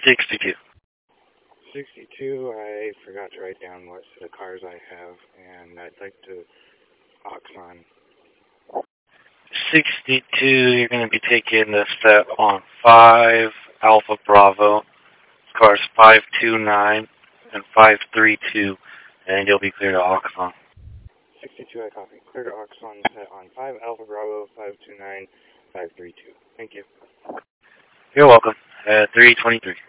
62. 62, I forgot to write down what set of cars I have, and I'd like to Oxon. 62, you're going to be taking the set on 5 Alpha Bravo, cars 529 and 532, and you'll be clear to Oxon. 62, I copy. Clear to Oxon, set on 5 Alpha Bravo, 529, 532. Thank you. You're welcome. 323.